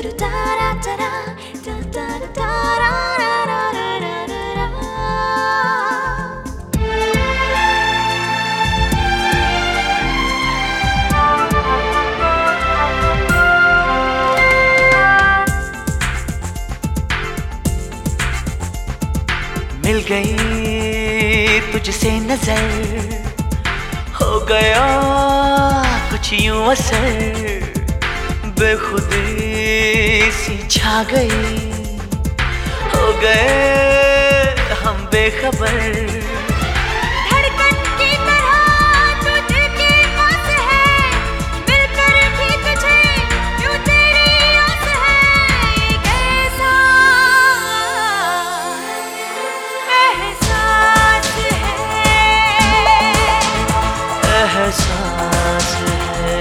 मिल गई तुझसे नजर, हो गया कुछ यूं असर, बेखुदी सी छा गई, हो गए हम बेखबर। एहसास है,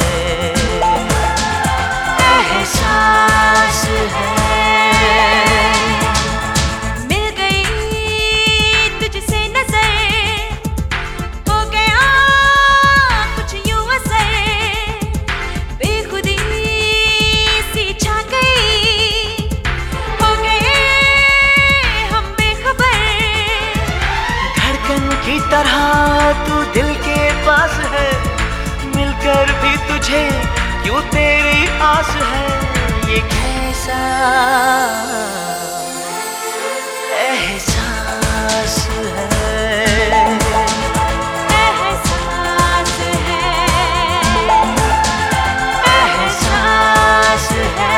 एहसास है। मिल गई तुझसे नजर, हो गया कुछ यूं असर, बेखुदी सी छा गई, हो गए हम बेखबर। धड़कन की तरह तू दिल के पास है, मिलकर भी तुझे क्यों तेरी आस है। ये कैसा एहसास है, एहसास है, एहसास है।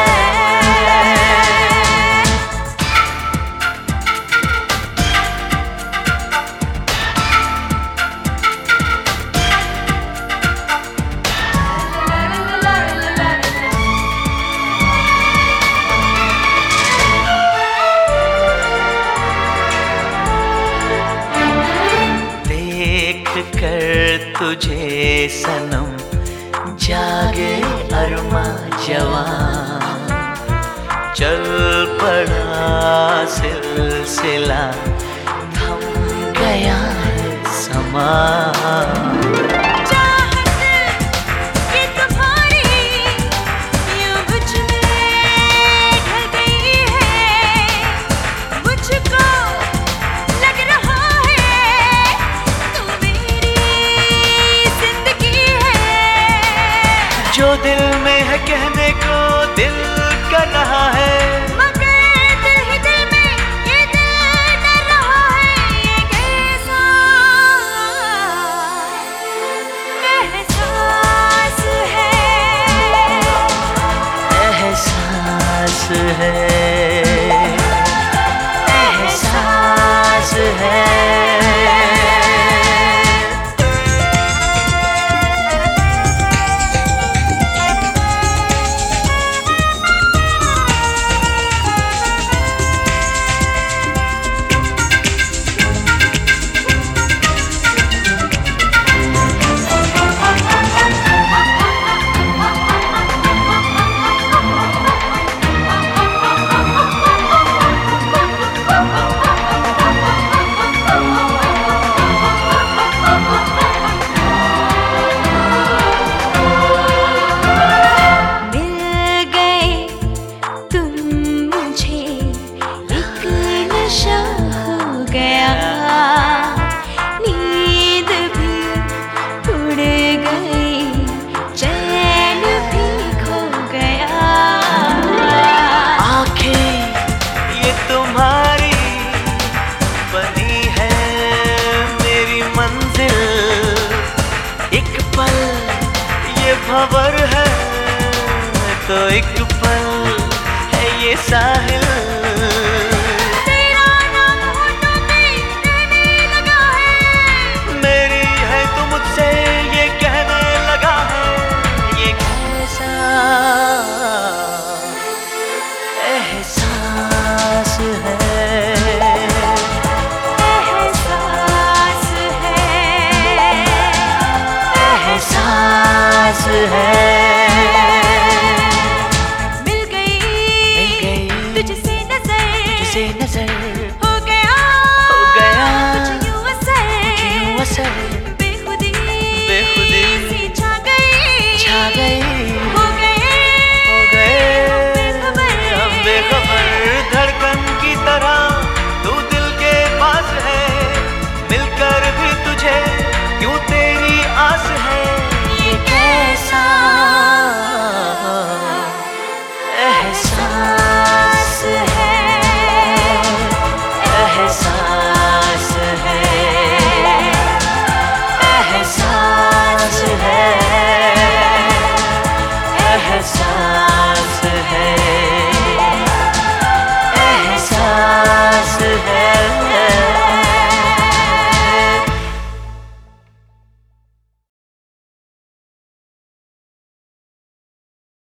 कर तुझे सनम जागे अरमा जवान, चल पड़ा सिलसिला, थम गया है समा। जो दिल में है कहने को दिल कर रहा है, मगर दिल ही दिल में ये दिल डर रहा है। ये कैसा एहसास है, एहसास है, एहसास है। नींद भी उड़ गई, चैन भी खो गया। आंखें ये तुम्हारी बनी है मेरी मंजिल, एक पल ये भंवर है तो एक पल है ये साहिल। एहसास है, एहसास है, एहसास है। मिल गई तुझसे नजर, हो गया कुछ यूं असर, बेखुदी सी छा गई।